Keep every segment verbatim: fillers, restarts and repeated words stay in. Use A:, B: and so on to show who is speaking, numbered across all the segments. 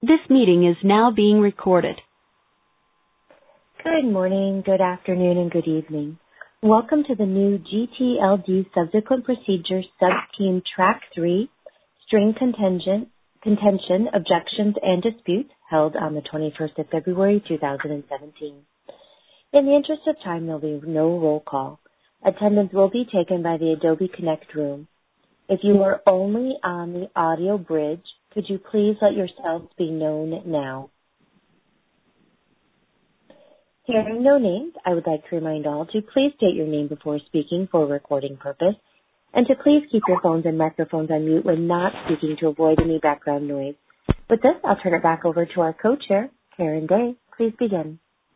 A: This meeting is now being recorded.
B: Good morning, good afternoon, and good evening. Welcome to the new G T L D Subsequent Procedures Sub-Team Track three String Contention, Contention, Objections, and Disputes held on the twenty-first of February, two thousand seventeen. In the interest of time, there will be no roll call. Attendance will be taken by the Adobe Connect room. If you are only on the audio bridge, could you please let yourselves be known now? Hearing no names, I would like to remind all to please state your name before speaking for recording purpose, and to please keep your phones and microphones on mute when not speaking to avoid any background noise. With this, I'll turn it back over to our co-chair, Karen Day. Please begin.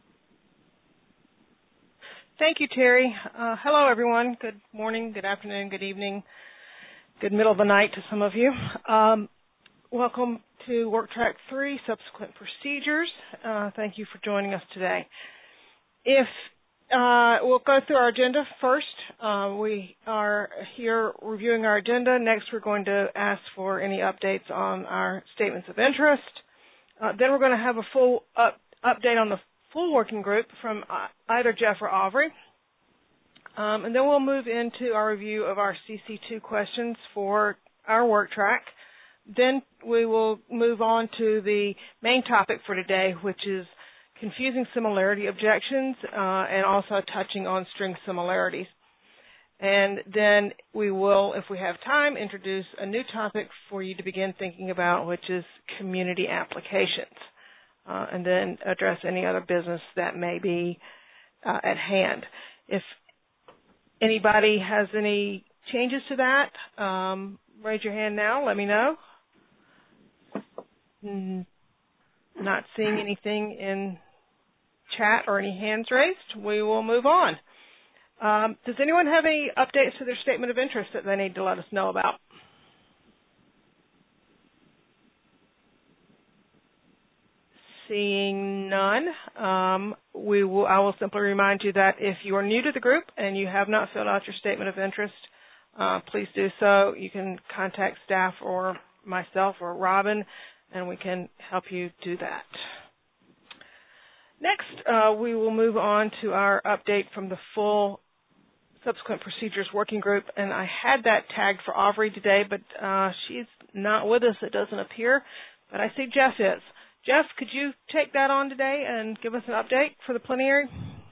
C: Thank you, Terry. Uh, hello, everyone. Good morning, good afternoon, good evening, good middle of the night to some of you. Um, welcome to Work Track three, Subsequent Procedures. Uh, thank you for joining us today. If uh, we'll go through our agenda first. Uh, we are here reviewing our agenda. Next, we're going to ask for any updates on our statements of interest. Uh, then we're going to have a full up, update on the full working group from either Jeff or Aubrey. Um, and then we'll move into our review of our C C two questions for our work track. Then we will move on to the main topic for today, which is confusing similarity objections uh, and also touching on string similarities. And then we will, if we have time, introduce a new topic for you to begin thinking about, which is community applications, uh, and then address any other business that may be uh, at hand. If anybody has any changes to that, um, raise your hand now. Let me know. Not seeing anything in chat or any hands raised, we will move on. Um, does anyone have any updates to their statement of interest that they need to let us know about? Seeing none, um, we will, I will simply remind you that if you are new to the group and you have not filled out your statement of interest, uh, please do so. You can contact staff or myself or Robin, and we can help you do that. Next, uh, we will move on to our update from the full Subsequent Procedures Working Group, and I had that tagged for Aubrey today, but uh, she's not with us. It doesn't appear, but I see Jeff is. Jeff, could you take that on today and give us an update for the plenary?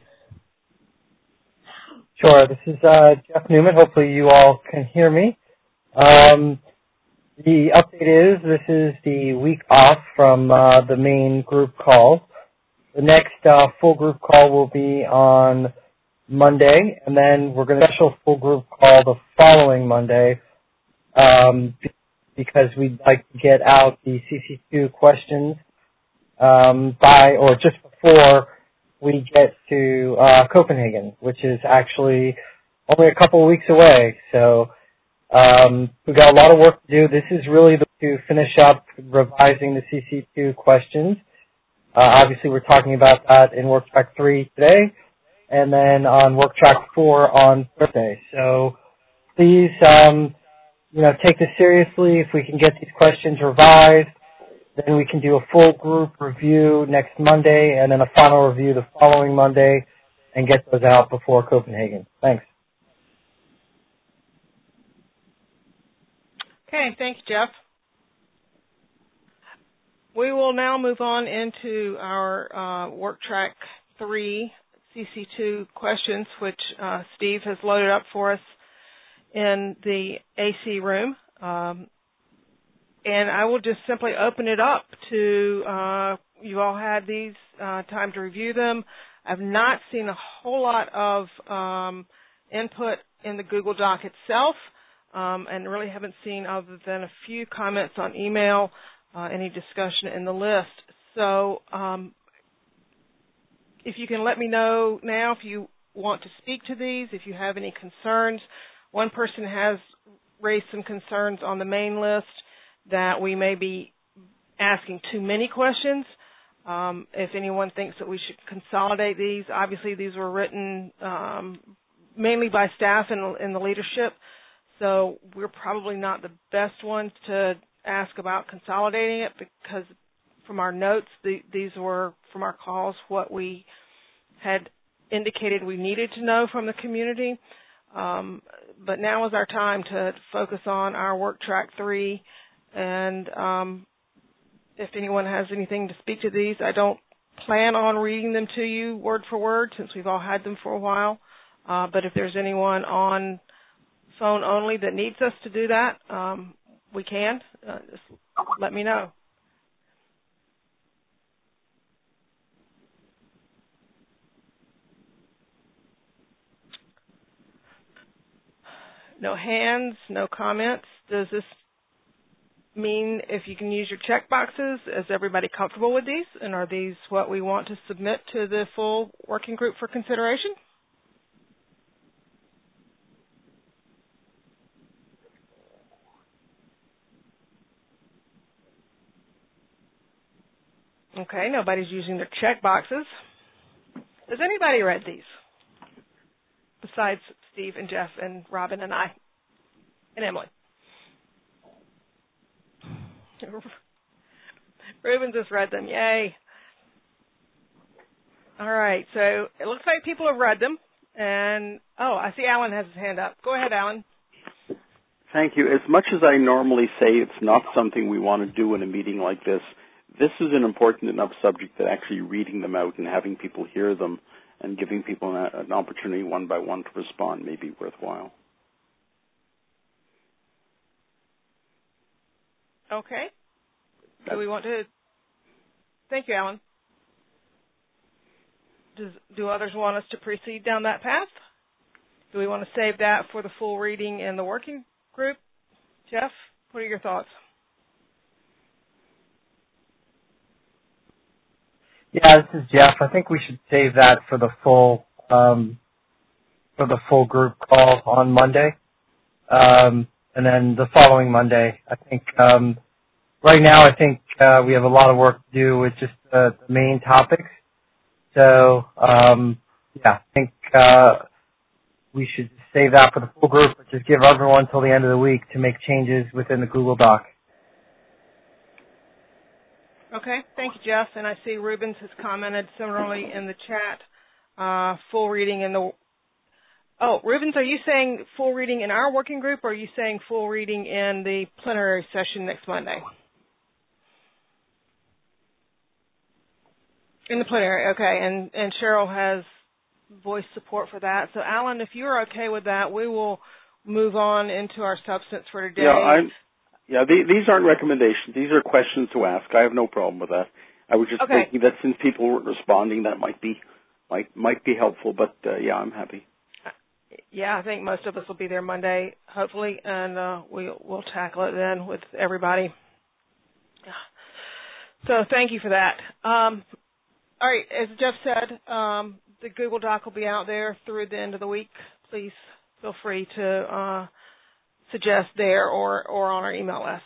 D: Sure. This is uh, Jeff Newman. Hopefully you all can hear me. Um, the update is this is the week off from uh, the main group call. The next uh, full group call will be on Monday, and then we're going to have a special full group call the following Monday um, because we'd like to get out the C C two questions um, by or just before we get to uh, Copenhagen, which is actually only a couple of weeks away. So um, we've got a lot of work to do. This is really the, to finish up revising the C C two questions. Uh, obviously, we're talking about that in Work Track three today, and then on Work Track four on Thursday. So please, um, you know, take this seriously. If we can get these questions revised, then we can do a full group review next Monday, and then a final review the following Monday, and get those out before Copenhagen. Thanks.
C: Okay, thanks, Jeff. We will now move on into our uh, Work Track three C C two questions, which uh, Steve has loaded up for us in the A C room. Um, and I will just simply open it up to, uh, you all had these uh, time to review them. I've not seen a whole lot of um, input in the Google Doc itself, um, and really haven't seen other than a few comments on email, Uh, any discussion in the list. So um, if you can let me know now if you want to speak to these, if you have any concerns. One person has raised some concerns on the main list that we may be asking too many questions. Um, if anyone thinks that we should consolidate these, obviously these were written um, mainly by staff and in the leadership, so we're probably not the best ones to ask about consolidating it because from our notes. The, these were from our calls what we had indicated we needed to know from the community. Um, but now is our time to focus on our work track three. And um, if anyone has anything to speak to these, I don't plan on reading them to you word for word since we've all had them for a while. Uh, but if there's anyone on phone only that needs us to do that, um, we can. Uh, just let me know. No hands, no comments. Does this mean if you can use your check boxes? Is everybody comfortable with these? And are these what we want to submit to the full working group for consideration? Okay, nobody's using their check boxes. Has anybody read these? Besides Steve and Jeff and Robin and I and Emily. Ruben just read them. Yay. All right, so it looks like people have read them. And, oh, I see Alan has his hand up. Go ahead, Alan.
E: Thank you. As much as I normally say it's not something we want to do in a meeting like this, this is an important enough subject that actually reading them out and having people hear them and giving people an, an opportunity one by one to respond may be worthwhile.
C: Okay. Do we want to? Thank you, Alan. Does, do others want us to proceed down that path? Do we want to save that for the full reading in the working group? Jeff, what are your thoughts?
D: Yeah, this is Jeff. I think we should save that for the full um, for the full group call on Monday, um, and then the following Monday. I think um, right now I think uh, we have a lot of work to do with just uh, the main topics. So um, yeah, I think uh, we should save that for the full group, but just give everyone till the end of the week to make changes within the Google Doc.
C: Okay, thank you, Jeff. And I see Rubens has commented similarly in the chat, uh, full reading in the... Oh, Rubens, are you saying full reading in our working group, or are you saying full reading in the plenary session next Monday? In the plenary, okay. And, and Cheryl has voiced support for that. So, Alan, if you're okay with that, we will move on into our substance for today.
E: Yeah, I'm... Yeah, the, these aren't recommendations. These are questions to ask. I have no problem with that. I was just
C: okay.
E: thinking that since people weren't responding, that might be might might be helpful. But uh, yeah, I'm happy.
C: Yeah, I think most of us will be there Monday, hopefully, and uh, we we'll tackle it then with everybody. So thank you for that. Um, all right, as Jeff said, um, the Google Doc will be out there through the end of the week. Please feel free to. Uh, suggest there or, or on our email list.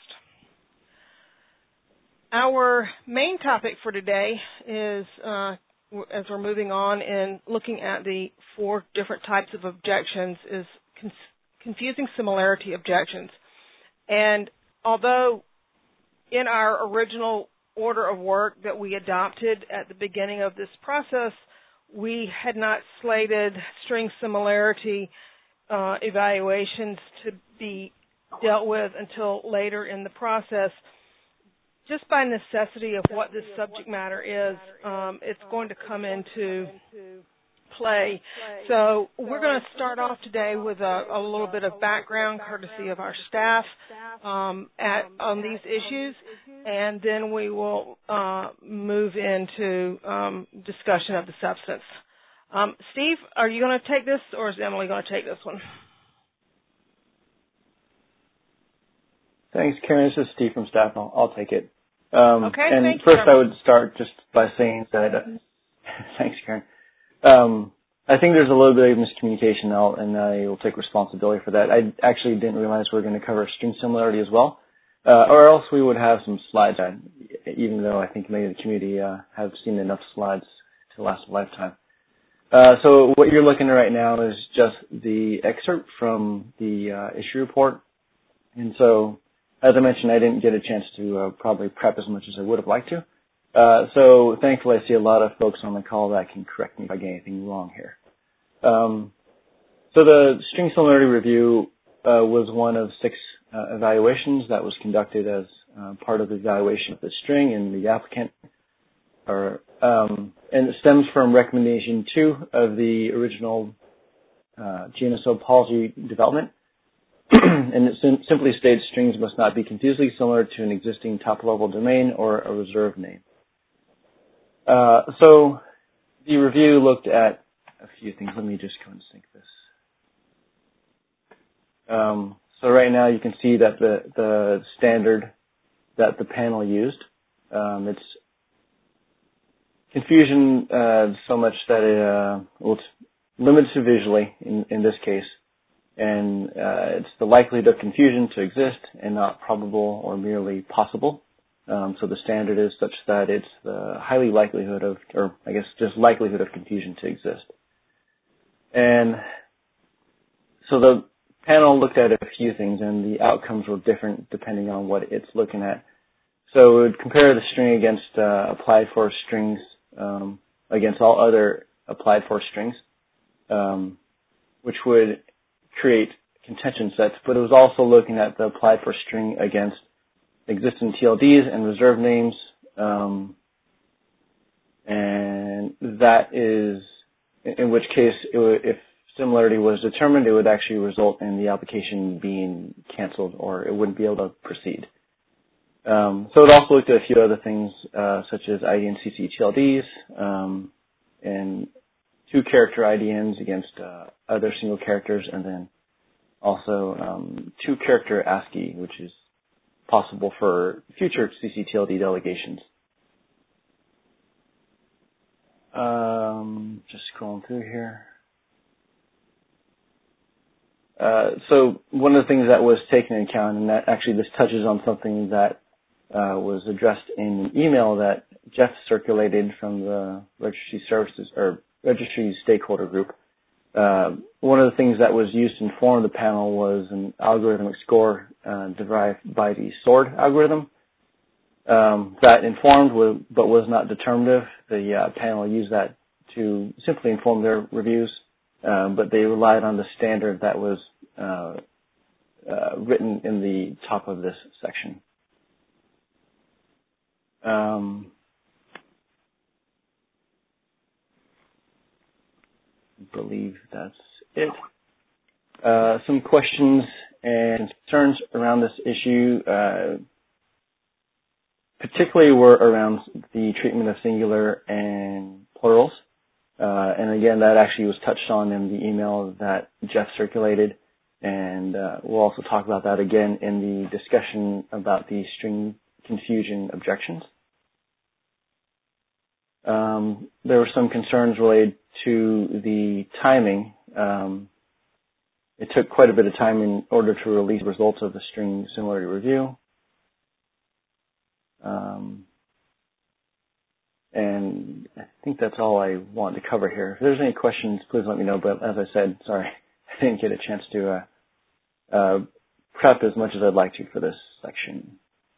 C: Our main topic for today is, uh, as we're moving on and looking at the four different types of objections, is con- confusing similarity objections. And although in our original order of work that we adopted at the beginning of this process, we had not slated string similarity Uh, evaluations to be dealt with until later in the process. Just by necessity of what this subject matter is, um, it's going to come into play. So we're going to start off today with a, a little bit of background, courtesy of our staff, um, at, on these issues, and then we will uh, move into um, discussion of the substance. Um, Steve, are you going to take this, or is Emily going to take this one?
F: Thanks, Karen. This is Steve from staff. I'll, I'll take it. Um,
C: okay,
F: and
C: thank
F: first
C: you.
F: I would start just by saying that, uh, thanks, Karen. Um, I think there's a little bit of miscommunication now, and I will take responsibility for that. I actually didn't realize we were going to cover string similarity as well, uh, or else we would have some slides, even though I think maybe the community uh, have seen enough slides to last a lifetime. Uh, so what you're looking at right now is just the excerpt from the uh, issue report. And so, as I mentioned, I didn't get a chance to uh, probably prep as much as I would have liked to. Uh, so thankfully I see a lot of folks on the call that can correct me if I get anything wrong here. Um, so the string similarity review uh, was one of six uh, evaluations that was conducted as uh, part of the evaluation of the string and the applicant. Or, um, and it stems from recommendation two of the original uh, G N S O policy development. And it sim- simply states strings must not be confusedly similar to an existing top-level domain or a reserved name. Uh, so the review looked at a few things. Let me just go and sync this. Um, so right now you can see that the, the standard that the panel used, um, it's confusion uh, so much that it, uh, well, it's limited to visually in, in this case, and uh, it's the likelihood of confusion to exist and not probable or merely possible. Um, so the standard is such that it's the highly likelihood of, or I guess just likelihood of confusion to exist. And so the panel looked at a few things, and the outcomes were different depending on what it's looking at. So it would compare the string against uh, applied for strings um, against all other applied for strings, um, which would create contention sets. But it was also looking at the applied for string against existing T L Ds and reserved names, um, and that is, in which case, it would, if similarity was determined, it would actually result in the application being canceled, or it wouldn't be able to proceed. Um, so it also looked at a few other things, uh, such as I D N C C T L Ds, um, and two-character I D Ns against uh, other single characters, and then also um, two-character ASCII, which is possible for future C C T L D delegations. Um, just scrolling through here. Uh, so one of the things that was taken into account, and that actually this touches on something that uh, was addressed in an email that Jeff circulated from the registry services or registry stakeholder group. Uh, one of the things that was used to inform the panel was an algorithmic score uh, derived by the SWORD algorithm um, that informed w- but was not determinative. The uh, panel used that to simply inform their reviews, um, but they relied on the standard that was uh, uh, written in the top of this section. Um, I believe that's it. Uh, some questions and concerns around this issue, uh, particularly were around the treatment of singular and plurals. Uh, and again, that actually was touched on in the email that Jeff circulated. And uh, we'll also talk about that again in the discussion about the string confusion objections. Um, there were some concerns related to the timing. Um, it took quite a bit of time in order to release results of the string similarity review. Um, and I think that's all I want to cover here. If there's any questions, please let me know. But as I said, sorry, I didn't get a chance to uh, uh, prep as much as I'd like to for this section.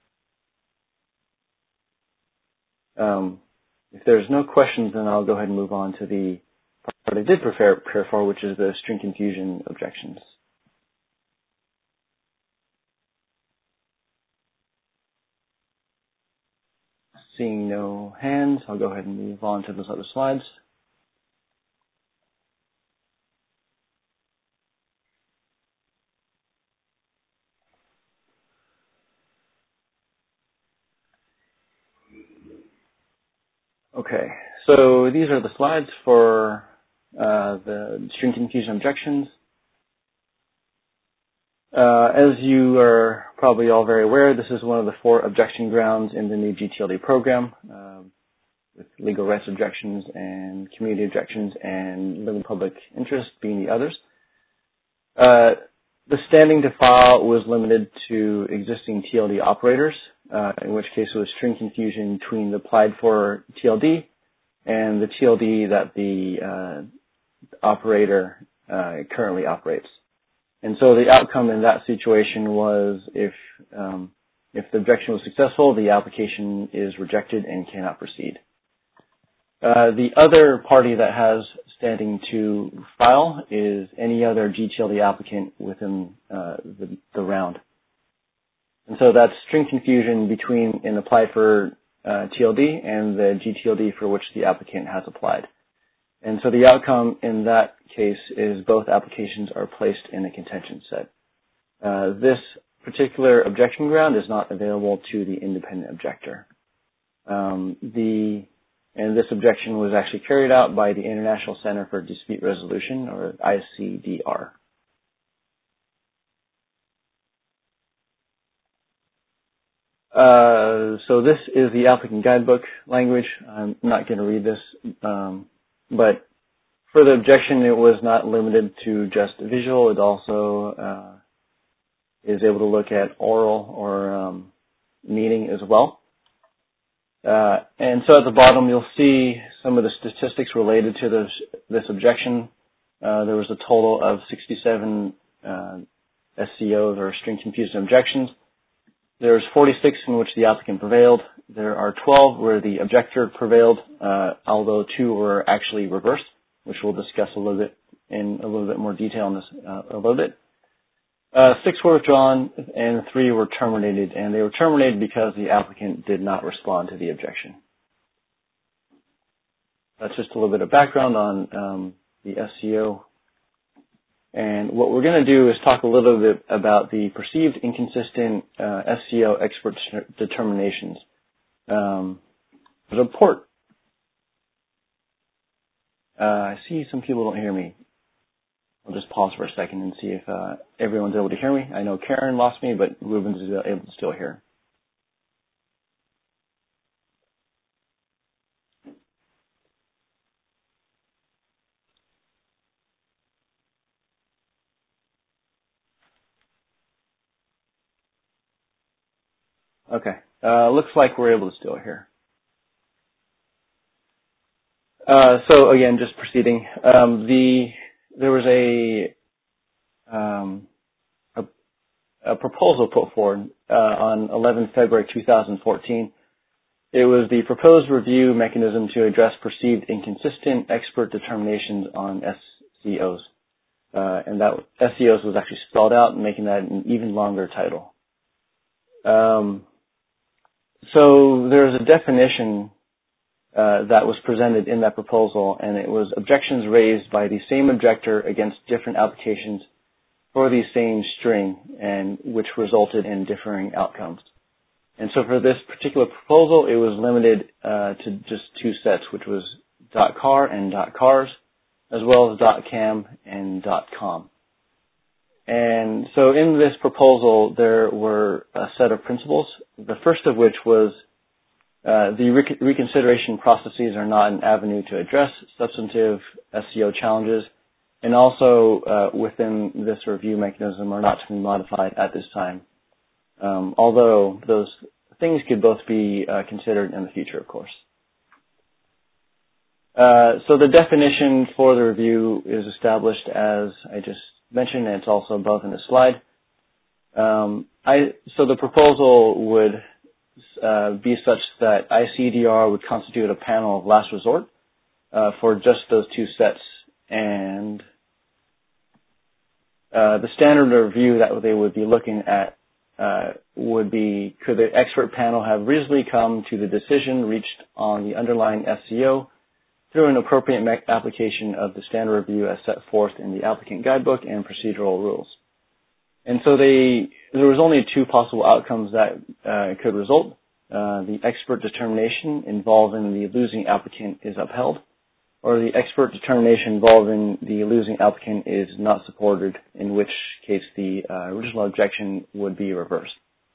F: Um, if there's no questions, then I'll go ahead and move on to the part I did prepare, prepare for, which is the string confusion objections. Seeing no hands, I'll go ahead and move on to those other slides. Okay, so these are the slides for uh, the string confusion objections. Uh, as you are probably all very aware, this is one of the four objection grounds in the new G T L D program, uh, with legal rights objections and community objections and limited public interest being the others. Uh, the standing to file was limited to existing T L D operators, uh, in which case it was string confusion between the applied for T L D and the T L D that the uh, operator uh, currently operates. And so the outcome in that situation was if um, If the objection was successful, the application is rejected and cannot proceed. Uh, the other party that has standing to file is any other G T L D applicant within uh, the, the round. And so that's string confusion between an applied for uh, T L D and the G T L D for which the applicant has applied. And so the outcome in that case is both applications are placed in a contention set. Uh, this particular objection ground is not available to the independent objector. Um, the and this objection was actually carried out by the International Center for Dispute Resolution, or I C D R. Uh, so this is the applicant guidebook language. I'm not going to read this, um, but for the objection, it was not limited to just visual. It also uh, is able to look at oral or um, meaning as well. Uh, and so at the bottom, you'll see some of the statistics related to this, this objection. Uh, there was a total of sixty-seven uh, S C Os, or string confusion objections. There's forty-six in which the applicant prevailed. There are twelve where the objector prevailed, uh, although two were actually reversed, which we'll discuss a little bit in a little bit more detail on this uh, a little bit. Uh, six were withdrawn and three were terminated, and they were terminated because the applicant did not respond to the objection. That's just a little bit of background on um, the S C O. And what we're going to do is talk a little bit about the perceived inconsistent uh, S C O expert determinations. Um, there's a port. Uh, I see some people don't hear me. I'll just pause for a second and see if uh, everyone's able to hear me. I know Karen lost me, but Ruben's able to still hear. Okay. Uh, looks like we're able to still hear. Uh, so again, just proceeding. Um, the there was a, um, a a proposal put forward uh, on eleventh February two thousand fourteen. It was the proposed review mechanism to address perceived inconsistent expert determinations on S C Os, uh, and that S C Os was actually spelled out, making that an even longer title. Um, So there's a definition uh, that was presented in that proposal, and it was objections raised by the same objector against different applications for the same string, and which resulted in differing outcomes. And so for this particular proposal, it was limited uh, to just two sets, which was .car and .cars, as well as .cam and .com. And so in this proposal, there were a set of principles, the first of which was uh, the rec- reconsideration processes are not an avenue to address substantive S C O challenges, and also uh, within this review mechanism are not to be modified at this time, um, although those things could both be uh, considered in the future, of course. Uh, so the definition for the review is established as I just mentioned, and it's also above in the slide. Um, I, so the proposal would uh, be such that I C D R would constitute a panel of last resort uh, for just those two sets, and uh, the standard of review that they would be looking at uh, would be, could the expert panel have reasonably come to the decision reached on the underlying S C O through an appropriate me- application of the standard review as set forth in the applicant guidebook and procedural rules. And so they, there was only two possible outcomes that uh, could result. Uh, the expert determination involving the losing applicant is upheld, or the expert determination involving the losing applicant is not supported, in which case the uh, original objection would be reversed.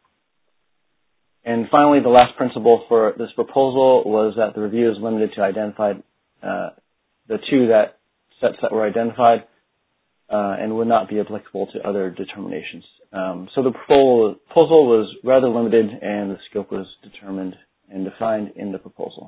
F: And finally, the last principle for this proposal was that the review is limited to identified uh, the two that sets that were identified uh, and would not be applicable to other determinations. Um, so the proposal, proposal was rather limited, and the scope was determined and defined in the proposal.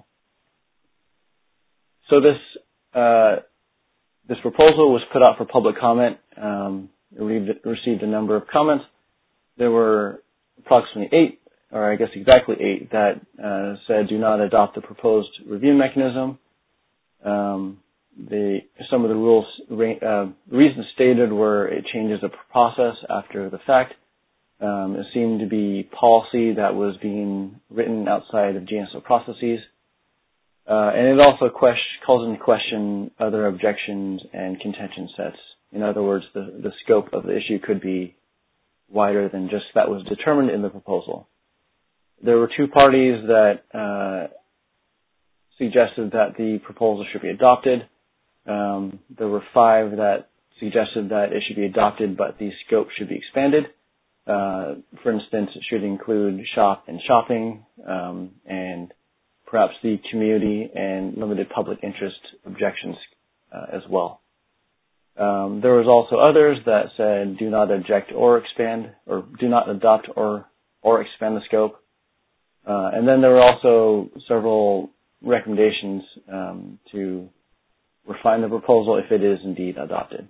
F: So this uh, this proposal was put out for public comment. Um, it received a number of comments. There were approximately eight or I guess exactly eight, that uh, said do not adopt the proposed review mechanism. Um, the some of the rules uh, reasons stated were it changes the process after the fact. Um, it seemed to be policy that was being written outside of G N S O processes. Uh, and it also question, calls into question other objections and contention sets. In other words, the, the scope of the issue could be wider than just that was determined in the proposal. There were two parties that uh, suggested that the proposal should be adopted. Um, there were five that suggested that it should be adopted, but the scope should be expanded. Uh, for instance, it should include shop and shopping, um, and perhaps the community and limited public interest objections uh, as well. Um, there was also others that said do not object or expand, or do not adopt or or expand the scope. Uh, and then there were also several recommendations um, to refine the proposal if it is indeed adopted.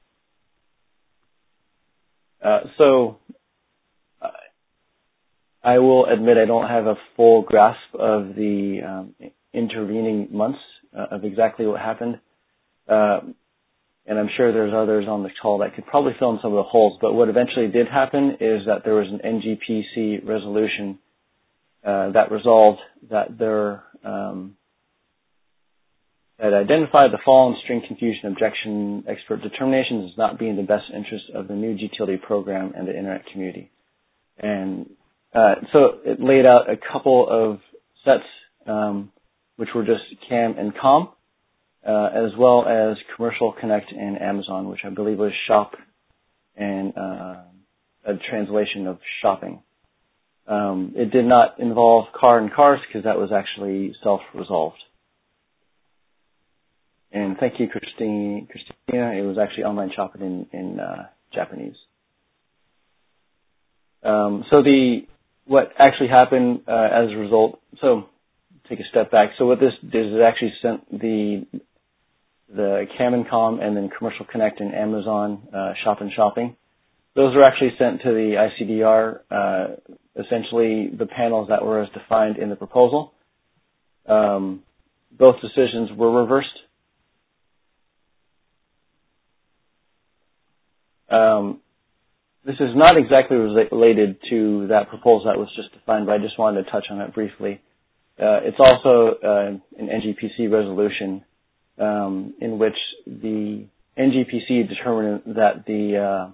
F: Uh, so uh, I will admit I don't have a full grasp of the um, intervening months uh, of exactly what happened. Uh, and I'm sure there's others on the call that could probably fill in some of the holes. But what eventually did happen is that there was an N G P C resolution uh, that resolved that there um, that identified the following string confusion objection expert determinations as not being in the best interest of the new G T L D program and the Internet community. And uh, so it laid out a couple of sets, um, which were just CAM and COM, uh, as well as Commercial Connect and Amazon, which I believe was shop and uh, a translation of shopping. Um, it did not involve car and cars because that was actually self-resolved. And thank you, Christine, Christina. It was actually online shopping in, in uh, Japanese. Um, so the what actually happened uh, as a result. So take a step back. So what this did is it actually sent the the CAM and COM and then Commercial Connect and Amazon uh, Shop and Shopping. Those were actually sent to the I C D R, uh, essentially the panels that were as defined in the proposal. Um, both decisions were reversed. Um, this is not exactly related to that proposal that was just defined, but I just wanted to touch on it briefly. Uh, it's also uh, an N G P C resolution um, in which the N G P C determined that the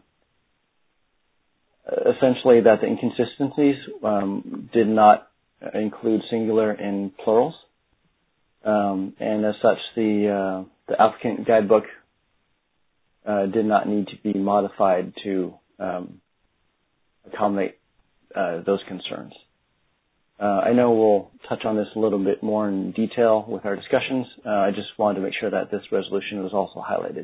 F: uh, essentially that the inconsistencies um, did not include singular and plurals, um, and as such, the uh, the applicant guidebook Uh, did not need to be modified to um, accommodate uh, those concerns. Uh, I know we'll touch on this a little bit more in detail with our discussions. Uh, I just wanted to make sure that this resolution was also highlighted.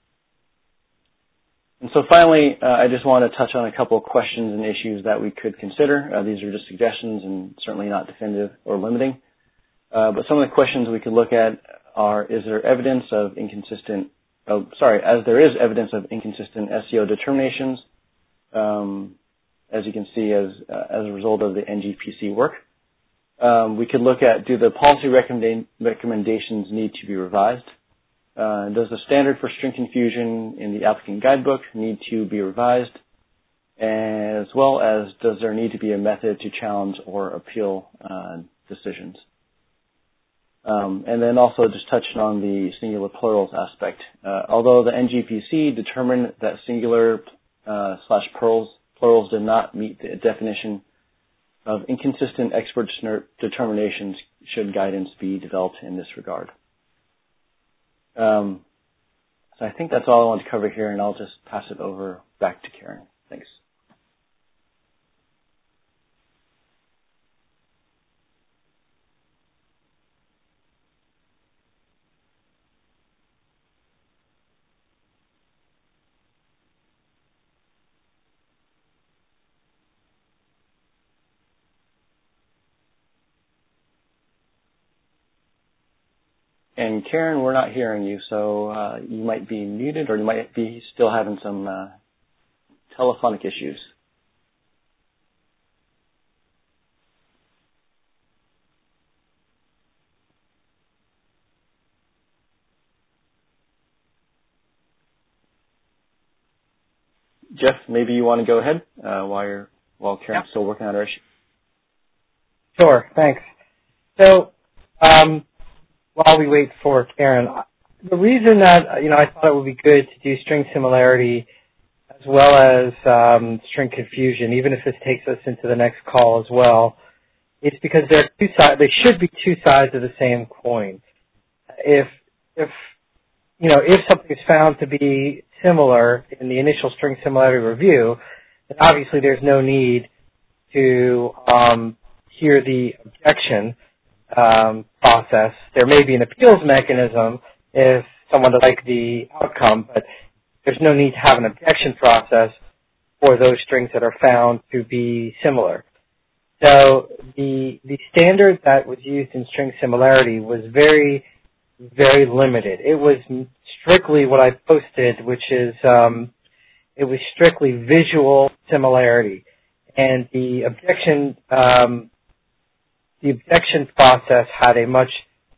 F: And so finally, uh, I just want to touch on a couple of questions and issues that we could consider. Uh, these are just suggestions and certainly not definitive or limiting. Uh, but some of the questions we could look at are, is there evidence of inconsistent Oh, sorry, as there is evidence of inconsistent S E O determinations, um, as you can see as uh, as a result of the N G P C work. Um, we could look at, do the policy recommenda- recommendations need to be revised? Uh, does the standard for string confusion in the applicant guidebook need to be revised? As well as, does there need to be a method to challenge or appeal uh, decisions? Um, and then also just touching on the singular plurals aspect. Uh, although the N G P C determined that singular uh, slash plurals, plurals did not meet the definition of inconsistent expert determinations, should guidance be developed in this regard. Um, so I think that's all I want to cover here, and I'll just pass it over back to Karen. Thanks. And Karen, we're not hearing you, so uh, you might be muted, or you might be still having some uh, telephonic issues. Jeff, maybe you want to go ahead uh, while you're while Karen's yeah. still working on her issue.
D: Sure, thanks. So um, while we wait for Karen, the reason that you know I thought it would be good to do string similarity as well as um, string confusion, even if this takes us into the next call as well, is because they're two sides. They should be two sides of the same coin. If if you know if something is found to be similar in the initial string similarity review, then obviously there's no need to um, hear the objection um, process. There may be an appeals mechanism if someone doesn't like the outcome, but there's no need to have an objection process for those strings that are found to be similar. So the the standard that was used in string similarity was very, very limited. It was strictly what I posted, which is um, it was strictly visual similarity, and the objection um, the objection process had a much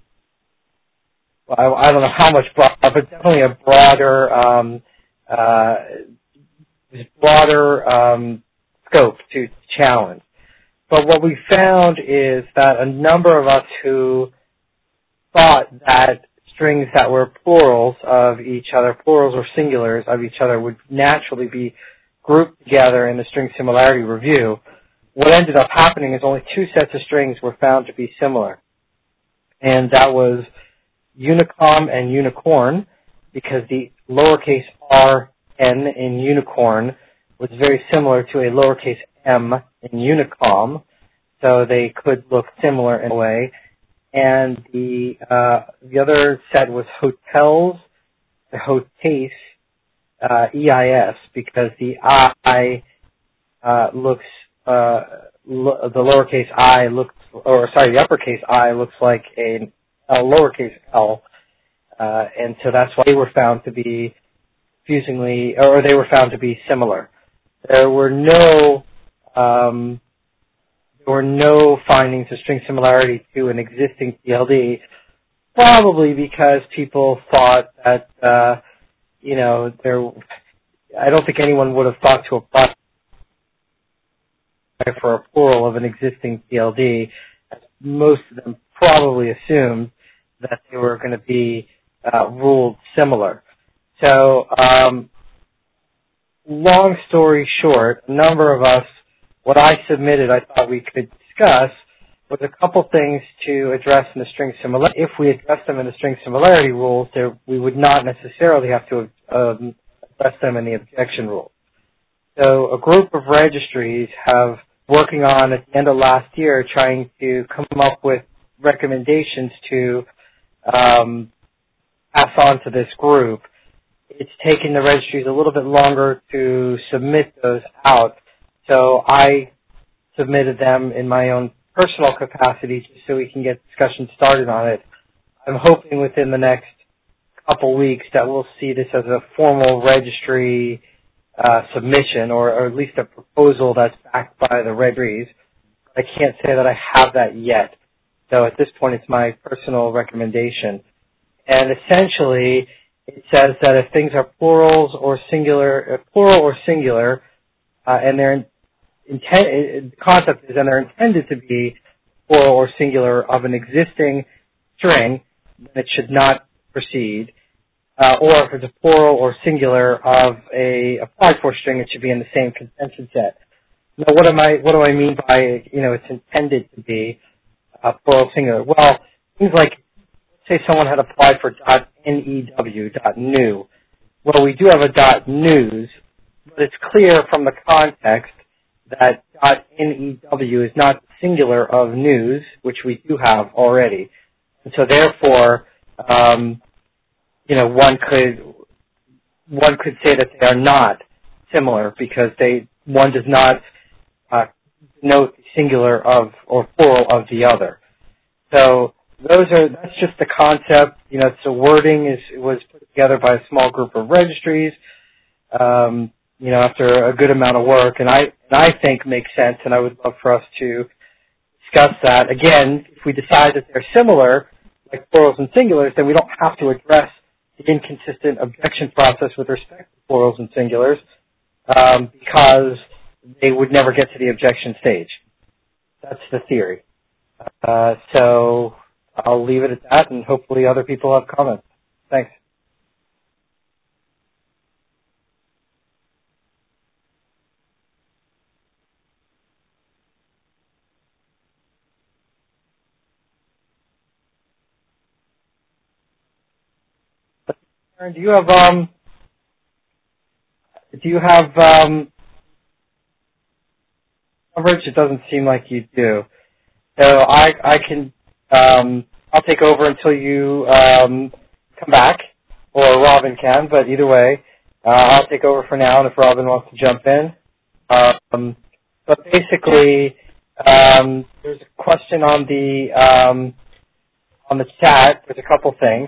D: well, I, I don't know how much broad, but definitely a broader um, uh, broader um, scope to challenge. But what we found is that a number of us who thought that strings that were plurals of each other, plurals or singulars of each other, would naturally be grouped together in the string similarity review, what ended up happening is only two sets of strings were found to be similar. And that was Unicom and Unicorn, because the lowercase r n in Unicorn was very similar to a lowercase m in Unicom, so they could look similar in a way. And the uh, the other set was hotels, the hotace, uh, E I S, because the I uh, looks uh, lo- the lowercase I looks, or sorry, the uppercase I looks like a, a lowercase L, uh, and so that's why they were found to be confusingly, or they were found to be similar. There were no um, there were no findings of string similarity to an existing T L D, probably because people thought that uh, you know there. I don't think anyone would have thought to apply for a plural of an existing T L D. Most of them probably assumed that they were going to be uh, ruled similar. So, um, long story short, a number of us, what I submitted, I thought we could discuss was a couple things to address in the string similarity. If we address them in the string similarity rules, there, we would not necessarily have to um, address them in the objection rule. So, a group of registries have working on at the end of last year, trying to come up with recommendations to um, pass on to this group. It's taken the registries a little bit longer to submit those out, so I submitted them in my own personal capacity just so we can get discussion started on it. I'm hoping within the next couple weeks that we'll see this as a formal registry uh, submission, or, or at least a proposal that's backed by the registries. I can't say that I have that yet, so at this point it's my personal recommendation. And essentially, it says that if things are plurals or singular, uh, plural or singular, uh, and their intent, concept is, and they're intended to be plural or singular of an existing string, then it should not proceed. Uh, or if it's a plural or singular of a applied for string, it should be in the same contention set. Now, what am I? What do I mean by, you know, it's intended to be uh, plural singular? Well, things like, say someone had applied for .new, .new. Well, we do have a .news, but it's clear from the context that .new is not singular of news, which we do have already. And so therefore, um, you know, one could one could say that they are not similar because they one does not uh, denote the singular of or plural of the other. So those are that's just the concept. You know, so wording is was put together by a small group of registries. Um, you know, after a good amount of work, and I and I think makes sense. And I would love for us to discuss that again. If we decide that they're similar, like plurals and singulars, then we don't have to address the inconsistent objection process with respect to plurals and singulars. um, because they would never get to the objection stage. That's the theory. Uh, so I'll leave it at that, and hopefully other people have comments. Thanks. Aaron, do you have um? Do you have um? coverage? It doesn't seem like you do. So I I can um I'll take over until you um come back, or Robin can. But either way, uh, I'll take over for now. And if Robin wants to jump in, um, but basically, um, there's a question on the um on the chat. There's a couple things.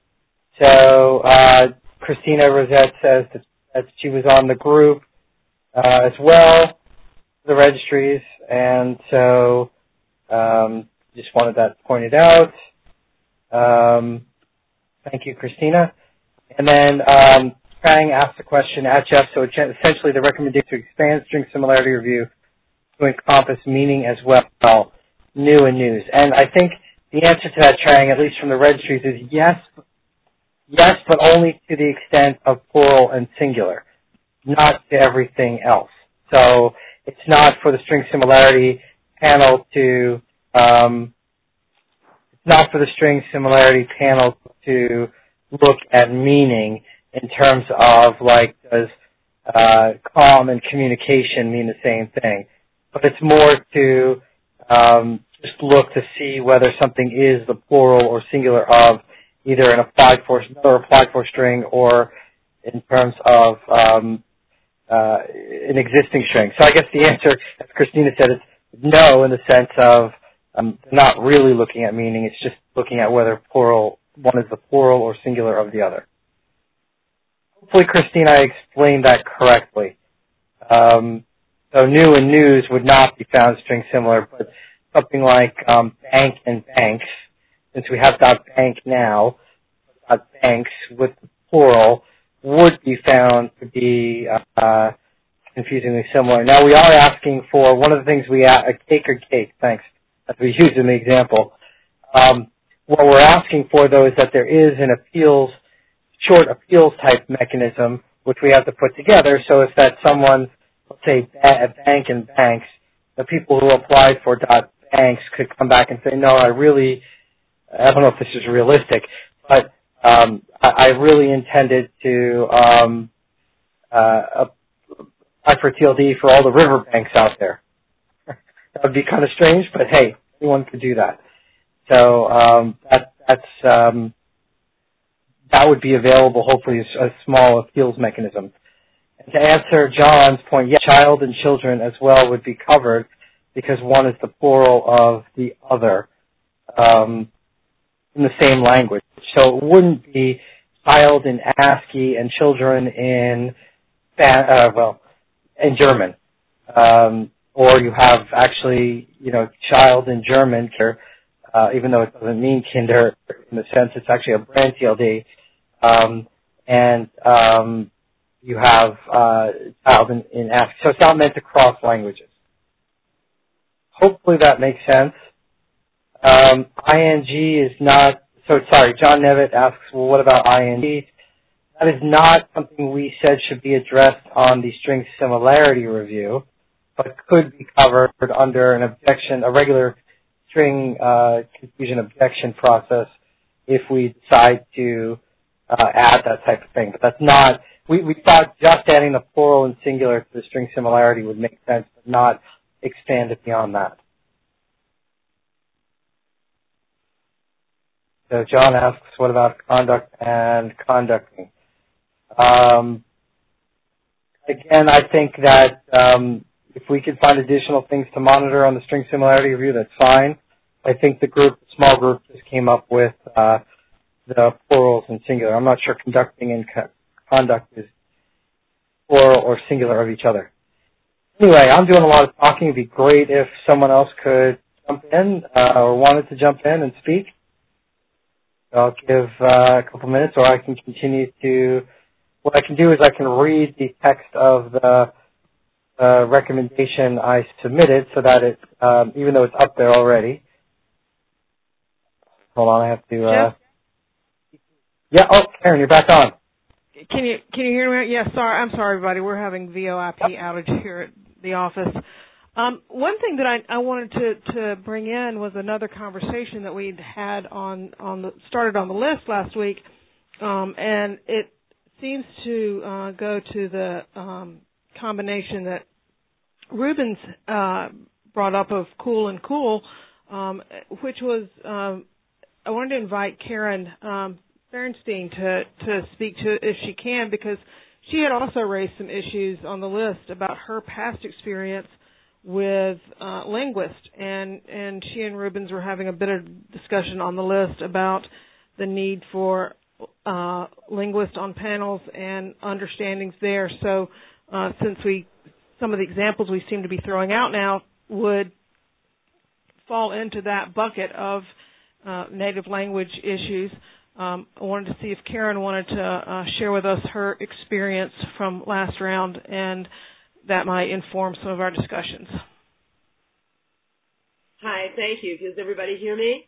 D: So uh, Christina Rosette says that, that she was on the group uh, as well, the registries, and so um, just wanted that pointed out. Um, thank you, Christina. And then um, Trang asked the question at Jeff, so essentially the recommendation to expand string similarity review to encompass meaning as well, new and news. And I think the answer to that, Trang, at least from the registries, is yes, yes, but only to the extent of plural and singular, not to everything else. So it's not for the string similarity panel to, um, it's not for the string similarity panel to look at meaning in terms of, like, does uh, calm and communication mean the same thing? But it's more to um, just look to see whether something is the plural or singular of either an applied for or applied for string, or in terms of um, uh, an existing string. So I guess the answer, as Christina said, is no, in the sense of um, not really looking at meaning. It's just looking at whether plural one is the plural or singular of the other. Hopefully, Christina, I explained that correctly. Um, so new and news would not be found string similar, but something like um, bank and banks, since we have dot bank now, dot banks with the plural would be found to be uh, confusingly similar. Now we are asking for one of the things we ask, a cake or cake, thanks, as we use in the example. Um, what we're asking for, though, is that there is an appeals, short appeals type mechanism, which we have to put together. So if that someone, let's say a bank and banks, the people who applied for dot banks could come back and say, no, I really, I don't know if this is realistic, but um, I, I really intended to um, uh, apply for T L D for all the river banks out there. That would be kind of strange, but hey, anyone could do that. So um, that, that's um, that would be available, hopefully, as a small appeals mechanism. And to answer John's point, yes, child and children as well would be covered because one is the plural of the other um, in the same language. So it wouldn't be child in ASCII and children in uh, well in German, um, or you have actually you know child in German. Uh, even though it doesn't mean kinder in the sense, it's actually a brand T L D, um, and um, you have uh, child in, in ASCII. So it's not meant to cross languages. Hopefully that makes sense. Um, ing is not, so sorry, John Nevitt asks, well, what about ing? That is not something we said should be addressed on the string similarity review, but could be covered under an objection, a regular string uh, confusion objection process if we decide to uh, add that type of thing. But that's not, we, we thought just adding the plural and singular to the string similarity would make sense, but not expand it beyond that. So John asks, what about conduct and conducting? Um, again, I think that um, if we could find additional things to monitor on the string similarity review, that's fine. I think the group, the small group, just came up with uh, the plurals and singular. I'm not sure conducting and co- conduct is plural or singular of each other. Anyway, I'm doing a lot of talking. It'd be great if someone else could jump in uh, or wanted to jump in and speak. So I'll give uh, a couple minutes, or I can continue to what I can do is I can read the text of the uh, recommendation I submitted so that it, um, even though it's up there already. Hold on, I have to. Uh, yeah. Oh, Karen, you're back on.
C: Can you can you hear me? Yeah. Sorry, I'm sorry, everybody. We're having V O I P outage here at the office. Um, one thing that I, I wanted to, to bring in was another conversation that we'd had on on the started on the list last week, um, and it seems to uh, go to the um, combination that Rubens uh, brought up of cool and cool, um, which was um, I wanted to invite Karen um, Bernstein to to speak to if she can, because she had also raised some issues on the list about her past experience with uh, linguists, and, and she and Rubens were having a bit of discussion on the list about the need for uh, linguists on panels and understandings there. So uh, since we, some of the examples we seem to be throwing out now would fall into that bucket of uh, native language issues, um, I wanted to see if Karen wanted to uh, share with us her experience from last round, and that might inform some of our discussions.
G: Hi, thank you. Does everybody hear me?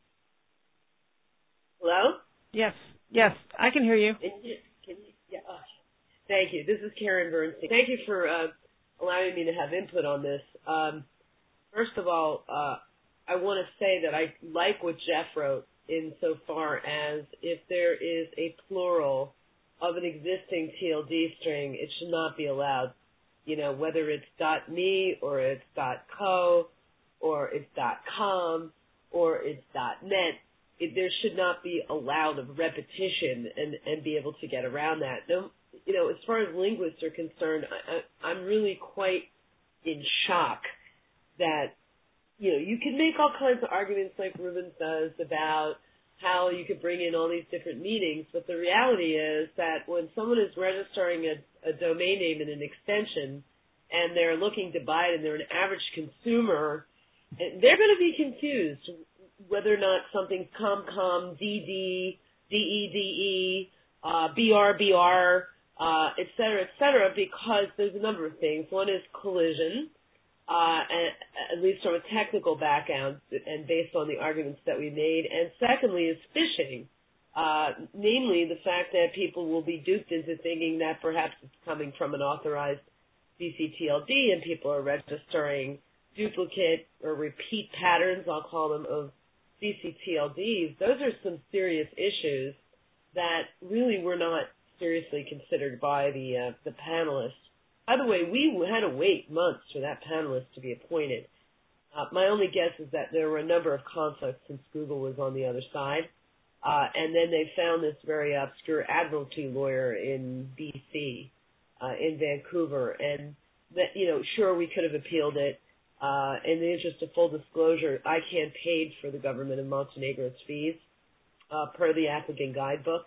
G: Hello?
C: Yes, yes, I can hear you.
G: Can you, can you yeah, oh, thank you. This is Karen Bernstein. Thank you for uh, allowing me to have input on this. Um, first of all, uh, I want to say that I like what Jeff wrote insofar as if there is a plural of an existing T L D string, it should not be allowed. You know, whether it's .me or it's .co or it's .com or it's .net, it, there should not be allowed of repetition and, and be able to get around that. Now, you know, as far as linguists are concerned, I, I, I'm really quite in shock that, you know, you can make all kinds of arguments like Rubens does about how you could bring in all these different meanings, but the reality is that when someone is registering a, a domain name and an extension and they're looking to buy it and they're an average consumer, they're going to be confused whether or not something's ComCom, D D, D E D E, uh, B R B R, uh, et cetera, et cetera, because there's a number of things. One is collision, Uh, and, at least from a technical background and based on the arguments that we made. And secondly is phishing, uh, namely the fact that people will be duped into thinking that perhaps it's coming from an authorized B C T L D and people are registering duplicate or repeat patterns, I'll call them, of B C T L Ds. Those are some serious issues that really were not seriously considered by the uh, the panelists. By the way, we had to wait months for that panelist to be appointed. Uh, my only guess is that there were a number of conflicts since Google was on the other side. Uh, and then they found this very obscure admiralty lawyer in B C, uh, in Vancouver. And, that, you know, sure, we could have appealed it. Uh, in the interest of full disclosure, ICANN paid for the government of Montenegro's fees uh, per the applicant guidebook.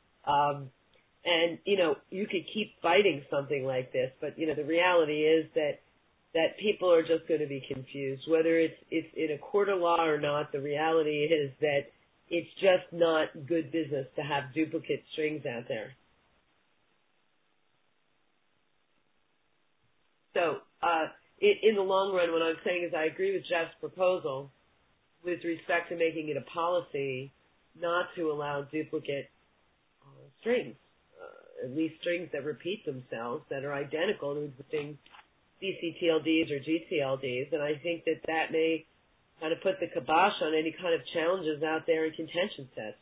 G: Um, And, you know, you could keep fighting something like this, but, you know, the reality is that that people are just going to be confused. Whether it's it's in a court of law or not, the reality is that it's just not good business to have duplicate strings out there. So uh, in, in the long run, what I'm saying is I agree with Jeff's proposal with respect to making it a policy not to allow duplicate uh, strings. At least strings that repeat themselves, that are identical to existing B C T L Ds or G T L Ds, and I think that that may kind of put the kibosh on any kind of challenges out there in contention sets.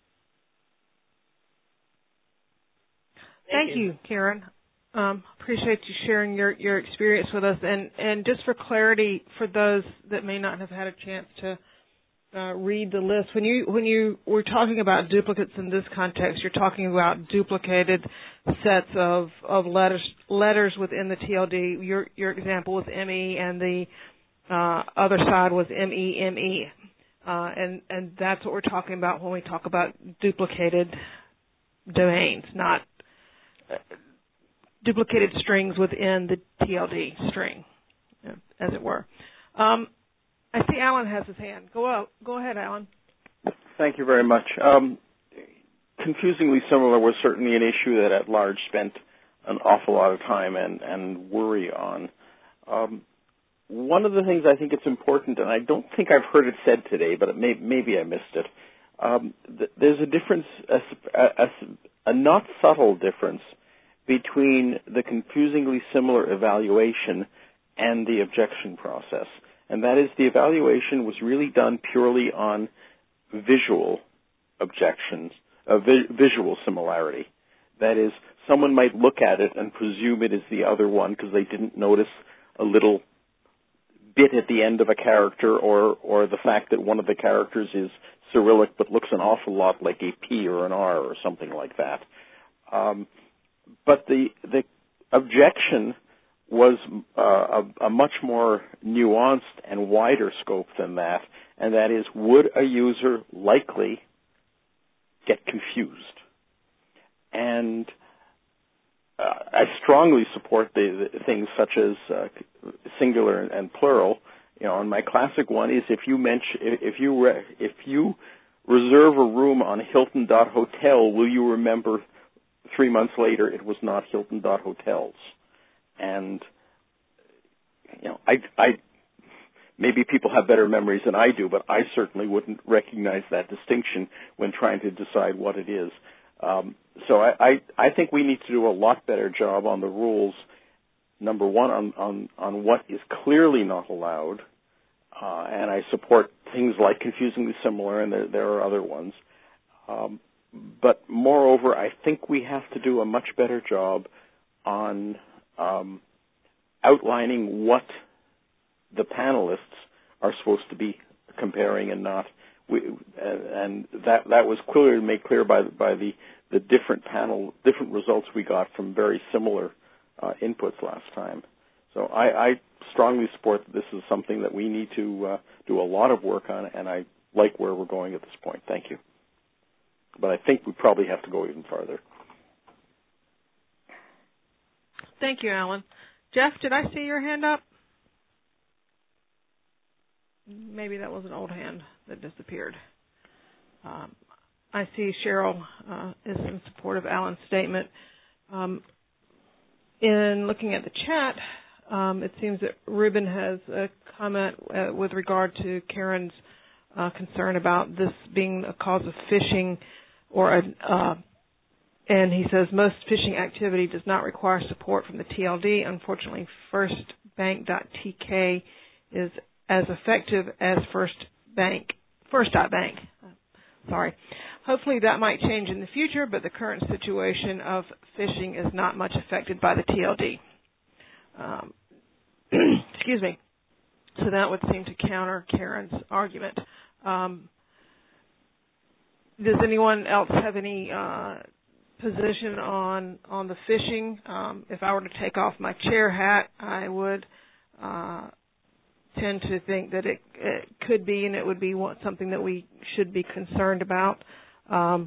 G: Thank,
C: Thank you. you, Karen. Um, appreciate you sharing your, your experience with us. And, and just for clarity, for those that may not have had a chance to Uh, read the list. When you when you were talking about duplicates in this context, you're talking about duplicated sets of, of letters letters within the T L D. Your your example was M E, and the uh, other side was M E M E, uh, and and that's what we're talking about when we talk about duplicated domains, not uh, duplicated strings within the T L D string, as it were. Um, I see Alan has his hand. Go out. Go ahead, Alan.
E: Thank you very much. Um, confusingly similar was certainly an issue that at large spent an awful lot of time and, and worry on. Um, one of the things I think it's important, and I don't think I've heard it said today, but it may, maybe I missed it, um, th- there's a difference, a, a, a not subtle difference between the confusingly similar evaluation and the objection process. And that is, the evaluation was really done purely on visual objections, a vi- visual similarity. That is, someone might look at it and presume it is the other one because they didn't notice a little bit at the end of a character, or, or the fact that one of the characters is Cyrillic but looks an awful lot like a P or an R or something like that. Um, but the the objection was uh, a, a much more nuanced and wider scope than that, and that is, would a user likely get confused? And uh, I strongly support the, the things such as uh, singular and, and plural. You know, and my classic one is, if you mention, if you re, if you reserve a room on Hilton dot hotel, will you remember three months later it was not Hilton dot hotels? And you know, I, I maybe people have better memories than I do, but I certainly wouldn't recognize that distinction when trying to decide what it is. Um, so I, I, I think we need to do a lot better job on the rules. Number one, on, on, on what is clearly not allowed, uh, and I support things like confusingly similar, and there, there are other ones. Um, but moreover, I think we have to do a much better job on um, outlining what the panelists are supposed to be comparing and not. We, and that that was clearly made clear by by the the different panel different results we got from very similar uh, inputs last time. So I, I strongly support that this is something that we need to uh, do a lot of work on, and I like where we're going at this point. Thank you. But I think we probably have to go even farther.
C: Thank you, Alan. Jeff, did I see your hand up? Maybe that was an old hand that disappeared. Um, I see Cheryl uh, is in support of Alan's statement. Um, in looking at the chat, um, it seems that Ruben has a comment uh, with regard to Karen's uh, concern about this being a cause of phishing, or a, uh, and he says most phishing activity does not require support from the T L D. Unfortunately, first bank dot T K is as effective as First Bank, First dot bank. Sorry. Hopefully that might change in the future, but the current situation of phishing is not much affected by the T L D. Um, excuse me. So that would seem to counter Karen's argument. Um, does anyone else have any uh, position on on the phishing? Um, if I were to take off my chair hat, I would uh, tend to think that it, it could be, and it would be something that we should be concerned about, um,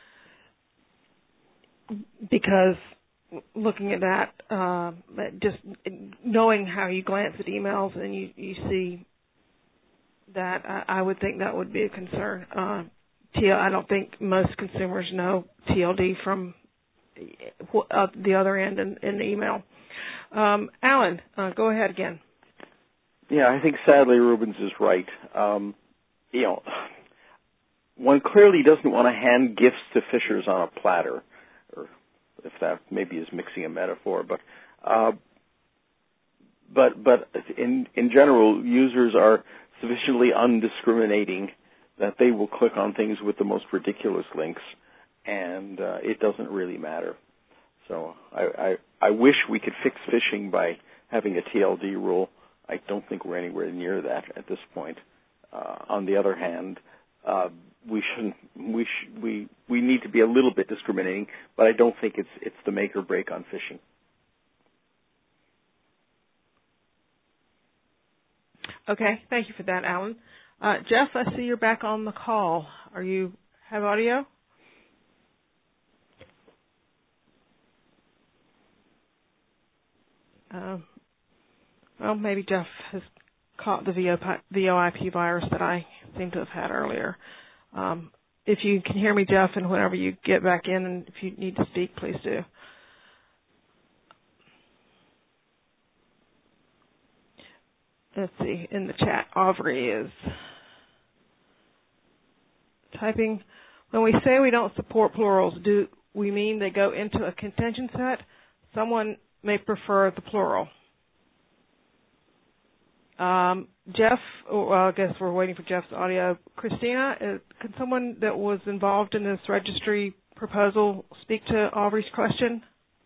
C: because looking at that, uh, just knowing how you glance at emails and you, you see that, I, I would think that would be a concern. Uh, T L, I don't think most consumers know T L D from uh, the other end in, in the email. Um, Alan, uh, go ahead again.
E: Yeah, I think sadly Rubens is right. Um, you know, one clearly doesn't want to hand gifts to fishers on a platter, or if that maybe is mixing a metaphor, but uh, but but in in general, users are sufficiently undiscriminating that they will click on things with the most ridiculous links, and uh, it doesn't really matter. So I, I I wish we could fix phishing by having a T L D rule. I don't think we're anywhere near that at this point. Uh, on the other hand, uh, we shouldn't. We sh- we we need to be a little bit discriminating, but I don't think it's it's the make or break on phishing.
C: Okay, thank you for that, Alan. Uh, Jeff, I see you're back on the call. Are you have audio? Um. Well, maybe Jeff has caught the V O I P virus that I seem to have had earlier. Um, if you can hear me, Jeff, and whenever you get back in, and if you need to speak, please do. Let's see, in the chat, Aubrey is typing, when we say we don't support plurals, do we mean they go into a contention set? Someone may prefer the plural. Um, Jeff, well, I guess we're waiting for Jeff's audio. Christina, uh, can someone that was involved in this registry proposal speak to Aubrey's question?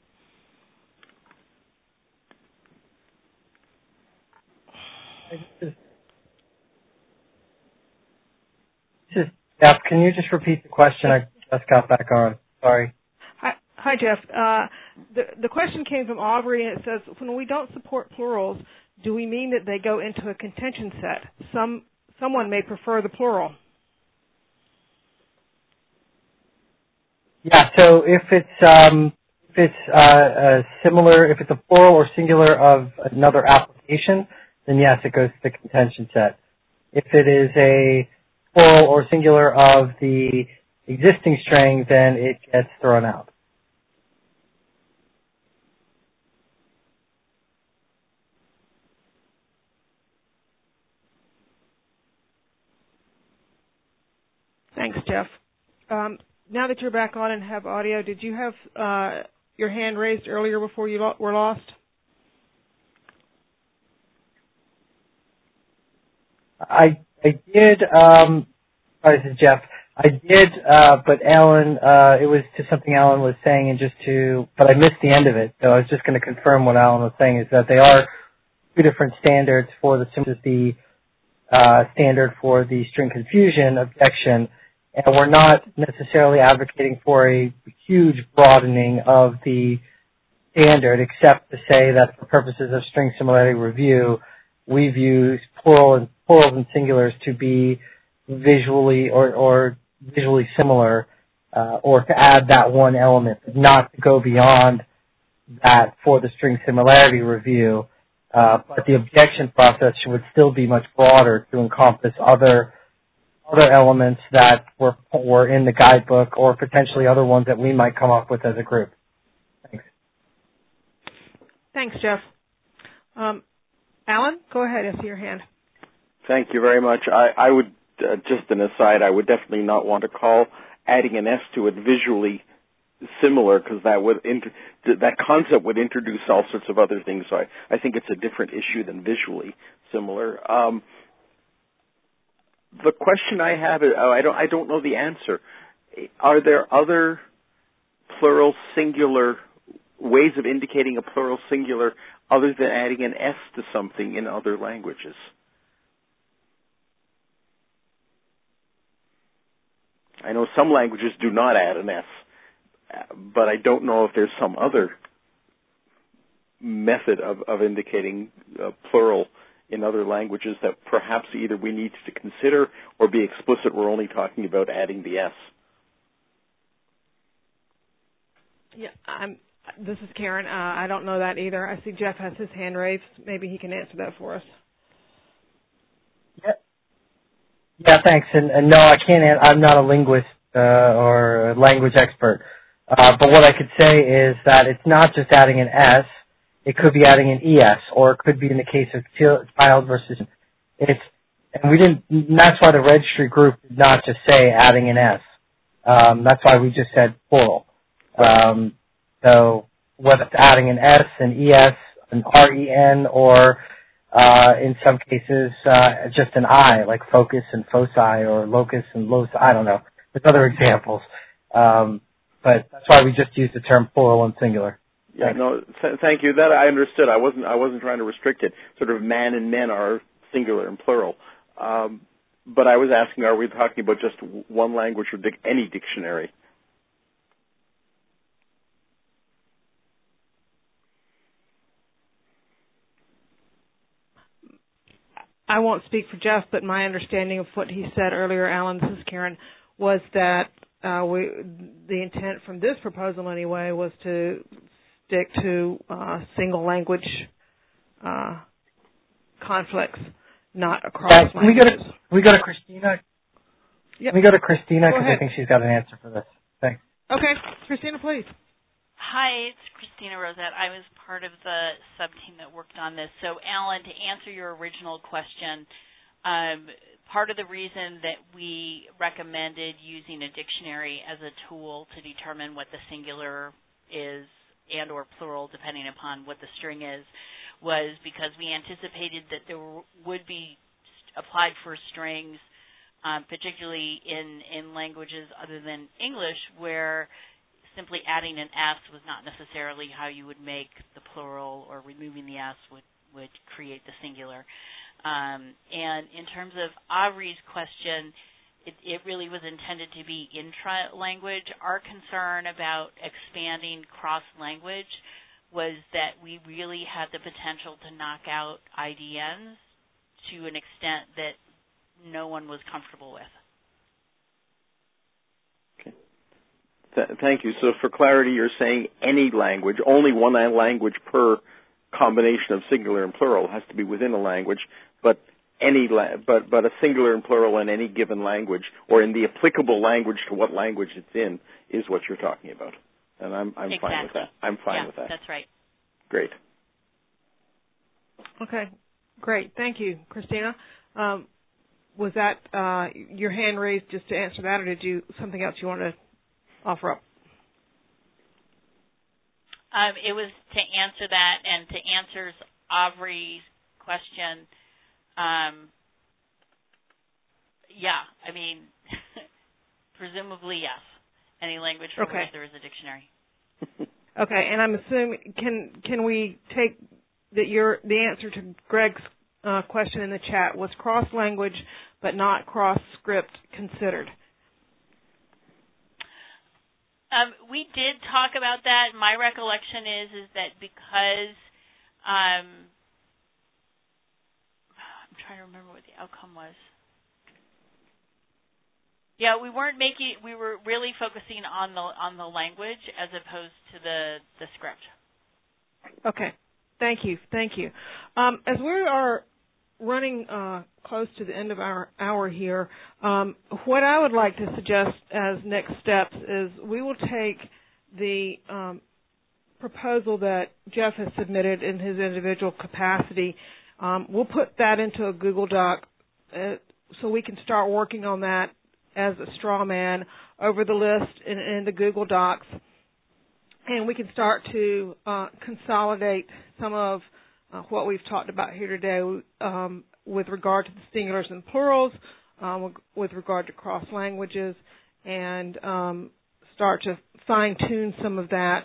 D: Just, Jeff, can you just repeat the question? I just got back on. Sorry.
C: Hi, hi Jeff. Uh, the, the question came from Aubrey, and it says, when we don't support plurals, do we mean that they go into a contention set? Some Someone may prefer the plural.
D: Yeah, so if it's um, if it's uh, uh, similar, if it's a plural or singular of another application, then yes, it goes to the contention set. If it is a plural or singular of the existing string, then it gets thrown out.
C: Thanks, Jeff. Um, now that you're back on and have audio, did you have uh, your hand raised earlier before you lo- were lost?
D: I I did. Um, sorry, this is Jeff. I did, uh, but Alan, uh, it was to something Alan was saying, and just to, but I missed the end of it. So I was just going to confirm what Alan was saying is that they are two different standards for the the uh, standard for the string confusion objection, and we're not necessarily advocating for a huge broadening of the standard, except to say that for purposes of string similarity review, we've used plural and plurals and singulars to be visually or, or visually similar, uh, or to add that one element, not to go beyond that for the string similarity review. Uh, but the objection process would still be much broader to encompass other other elements that were were in the guidebook, or potentially other ones that we might come up with as a group. Thanks.
C: Thanks, Jeff. Um, Alan, go ahead. I see your hand.
E: Thank you very much. I, I would, uh, just an aside, I would definitely not want to call adding an S to it visually similar, because that would inter- that concept would introduce all sorts of other things. So I, I think it's a different issue than visually similar. Um, the question I have is, oh, I don't I don't know the answer. Are there other plural singular ways of indicating a plural singular other than adding an S to something in other languages? I know some languages do not add an S, but I don't know if there's some other method of, of indicating uh, plural in other languages that perhaps either we need to consider or be explicit. We're only talking about adding the S.
C: Yeah, I'm, this is Karen. Uh, I don't know that either. I see Jeff has his hand raised. Maybe he can answer that for us.
D: Yeah, yeah thanks. And, and no, I can't. I'm not a linguist uh, or a language expert. Uh, but what I could say is that it's not just adding an S. It could be adding an E S, or it could be in the case of child versus it's. And we didn't. And that's why the registry group did not just say adding an S. Um, that's why we just said plural. Um, so whether it's adding an S, an E S, an R E N, or uh, in some cases uh, just an I, like focus and foci, or locus and loci. I don't know. There's other examples. Um, But that's why we just use the term plural and singular.
E: Yeah, Thanks. no, th- thank you. That I understood. I wasn't. I wasn't trying to restrict it. Sort of man and men are singular and plural. Um, but I was asking, are we talking about just one language or dic- any dictionary?
C: I won't speak for Jeff, but my understanding of what he said earlier, Alan, this is Karen, was that uh, we, the intent from this proposal anyway was to stick to uh, single language uh, conflicts, not across
D: yeah,
C: languages.
D: We go to we go to Christina. Let me go to Christina
C: because
D: I think she's got an answer for this. Thanks.
C: Okay. Christina, please.
H: Hi, it's Christina Rosette. I was part of the sub-team that worked on this. So, Alan, to answer your original question, um, part of the reason that we recommended using a dictionary as a tool to determine what the singular is and or plural, depending upon what the string is, was because we anticipated that there would be applied for strings, um, particularly in, in languages other than English, where simply adding an S was not necessarily how you would make the plural, or removing the S would, would create the singular. Um, and in terms of Avri's question, it, it really was intended to be intra-language. Our concern about expanding cross-language was that we really had the potential to knock out I D Ns to an extent that no one was comfortable with.
E: Okay. Th- thank you. So for clarity, you're saying any language, only one language per combination of singular and plural has to be within a language, but any la- but but a singular and plural in any given language, or in the applicable language to what language it's in, is what you're talking about. And I'm I'm
H: exactly.
E: fine with that. I'm fine
H: yeah,
E: with that.
H: That's right.
E: Great.
C: Okay, great. Thank you, Christina. Um, was that uh, your hand raised just to answer that, or did you something else you want to offer up?
H: Um, it was to answer that, and to answer Avri's question. Um, yeah, I mean, presumably yes. Any language for
C: okay.
H: which there is a dictionary.
C: Okay, and I'm assuming can can we take that your the answer to Greg's uh, question in the chat was cross language but not cross script considered?
H: Um, we did talk about that. My recollection is is that because um, I'm trying to remember what the outcome was. Yeah, we weren't making. We were really focusing on the on the language as opposed to the the script.
C: Okay, thank you, thank you. Um, as we are running uh, close to the end of our hour here, um, what I would like to suggest as next steps is we will take the um, proposal that Jeff has submitted in his individual capacity. Um, we'll put that into a Google Doc uh, so we can start working on that as a straw man over the list in, in the Google Docs, and we can start to uh, consolidate some of uh, what we've talked about here today um, with regard to the singulars and plurals, um, with regard to cross languages, and um, start to fine-tune some of that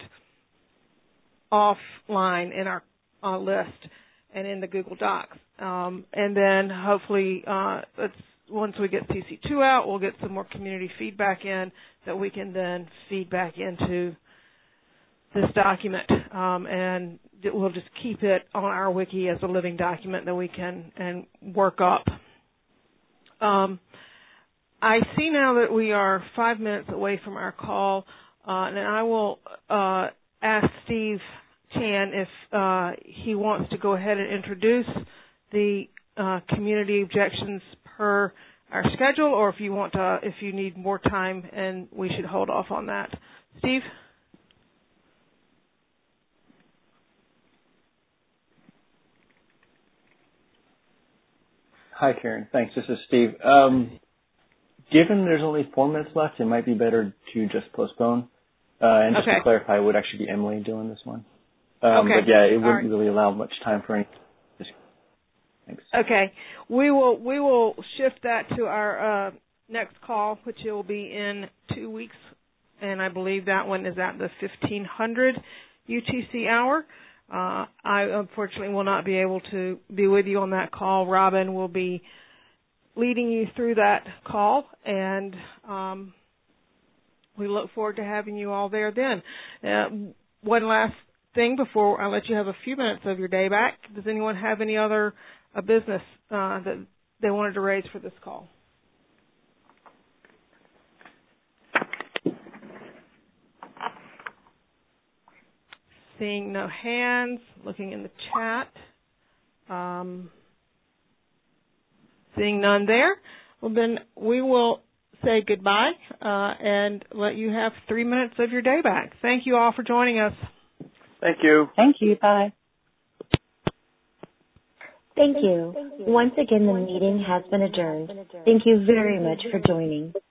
C: offline in our uh, list and in the Google Docs. Um, and then hopefully uh, let's once we get C C two out, we'll get some more community feedback in that we can then feed back into this document. Um, and we'll just keep it on our wiki as a living document that we can and work up. Um, I see now that we are five minutes away from our call, uh, and I will uh, ask Steve Chan if uh, he wants to go ahead and introduce the uh, community objections per our schedule, or if you want to, if you need more time, and we should hold off on that. Steve?
F: Hi, Karen. Thanks. This is Steve. Um, given there's only four minutes left, it might be better to just postpone. Uh, and just
C: okay.
F: to clarify, it would actually be Emily doing this one. Um,
C: okay.
F: But yeah, it wouldn't
C: right.
F: really allow much time for any. Thanks.
C: Okay, we will we will shift that to our uh, next call, which will be in two weeks, and I believe that one is at the fifteen hundred U T C hour. Uh, I unfortunately will not be able to be with you on that call. Robin will be leading you through that call, and um, we look forward to having you all there then. Uh, one last thing before I let you have a few minutes of your day back. Does anyone have any other a business uh, that they wanted to raise for this call? Seeing no hands, looking in the chat. Um, seeing none there, well then we will say goodbye uh, and let you have three minutes of your day back. Thank you all for joining us.
E: Thank you.
I: Thank you. Bye.
B: Thank you. Once again, the meeting has been adjourned. Thank you very much for joining.